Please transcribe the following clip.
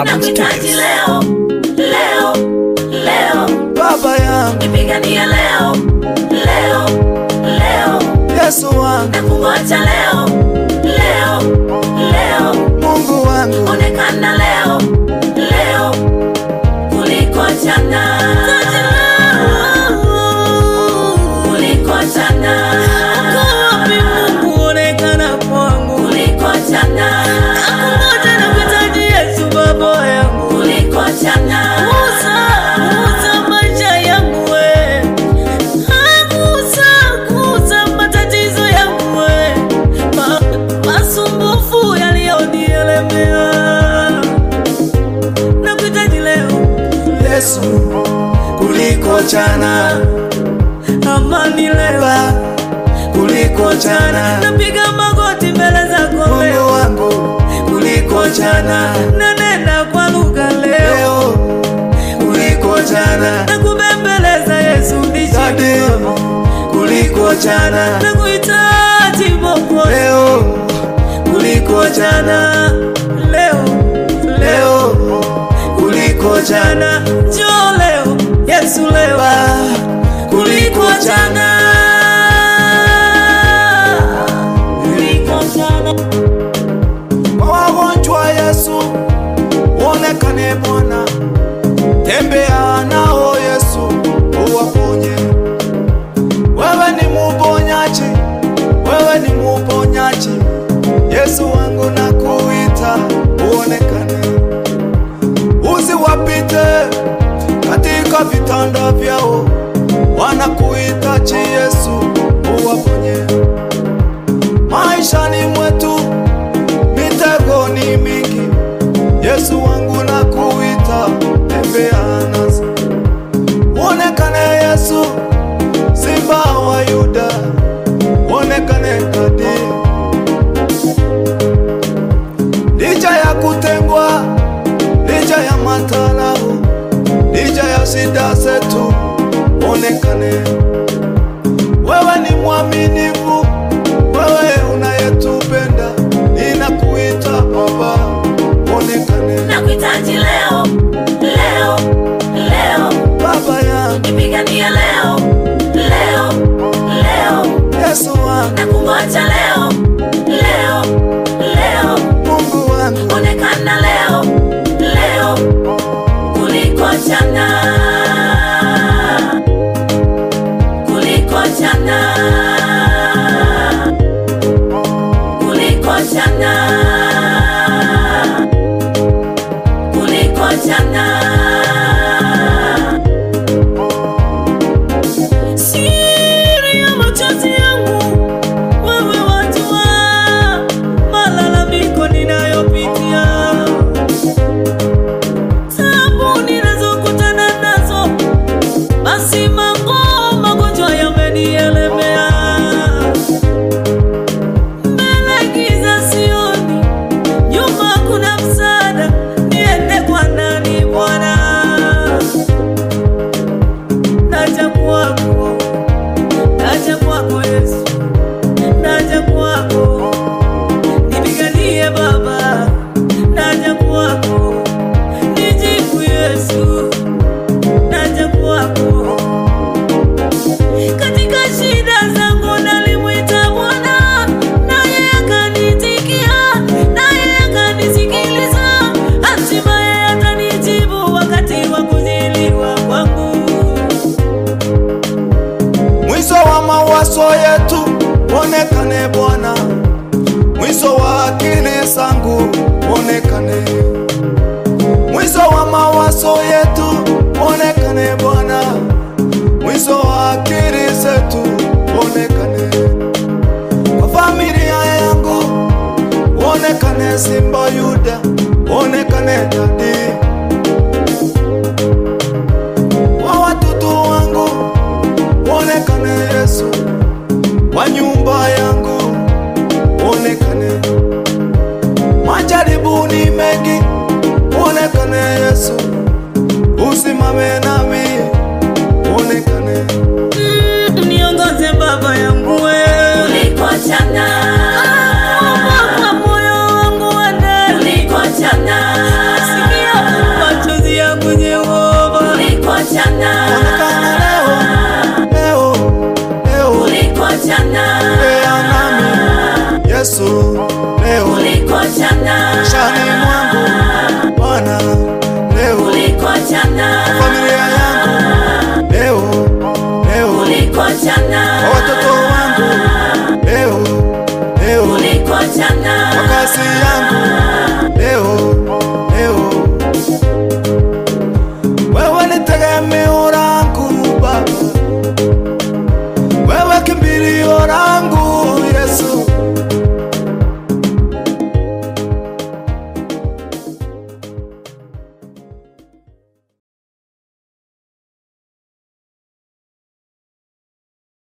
Urban Studios. Leo Baba yangu nipigania leo Yesu wangu nakungoja leo Mungu wangu onekana leo kuliko jana Mungu onekana kwangu kuliko jana nakungoja na kuhitaji Yesu baba yangu kuliko jana Gusa maisha yangu we Gusa matatizo yangu we Masumbufu yalionielemea nakuhitaji leo Yesu kuliko jana, amani leo kuliko jana, napiga magoti mbele zako Mungu leo wangu kuliko jana, nanena kwa lugha leo kuliko jana, nakubembeleza Yesu Dade kuliko jana, nakuhitaji Mungu leo kuliko jana, leo kuliko jana, njoo leo Yesu leo kuliko jana, kwa wagonjwa Yesu onekane Bwana, tembea nao Yesu uwaponye. Wewe ni muponyaji, wewe ni muponyaji, Yesu wangu nakuita uonekane. Usiwapite katika vitanda vyao, wanakuhitaji Yesu uwaponye. Maishani mwetu mitego ni mingi, Yesu wangu nakuita tembea nasi. Uonekane Yesu Simba wa Yuda, uonekane Dadi. Licha ya kutengwa, licha ya matalao, licha ya shida zetu, uonekane. Wewe ni mwaminifu, wewe unayetupenda, ninakuita Baba, uonekane. nakuhitaji leo Baba yangu nipigania leo Yesu wangu nakungoja leo Mungu wangu onekana leo kuliko jana kuliko jana kuliko jana kuliko jana siri ya machozi yangu wewe wajua malalamiko ninayopitia tabu ninazokutana nazo basi magonjwa yamenielemea mbele giza sioni nyuma kuna msaada niende kwa nani Bwana naja kwako Yesu naja kwako nipiganie Baba naja kwako nijibu Yesu naja kwako katika shida zangu nalimwita Bwana naye akanitikia naye akanisikiliza hatimaye atanijibu wakati wa kuziliwa kwangu mwisho wa mawazo yetu onekane Bwana, mwisho wa akili zangu onekane, mwisho wa mawazo yetu onekane Bwana, mwisho wa akili zetu onekane. Kwa familia yangu onekane Simba Yuda, onekane Dadi. Kwa watoto wangu onekane Yesu, kwa nyumba yangu onekane. Majaribu ni mengi, onekane Yesu, usimame nami onekane. niongoze Baba yangu wewe kuliko jana kwa moyo wangu wende kuliko jana sikia bora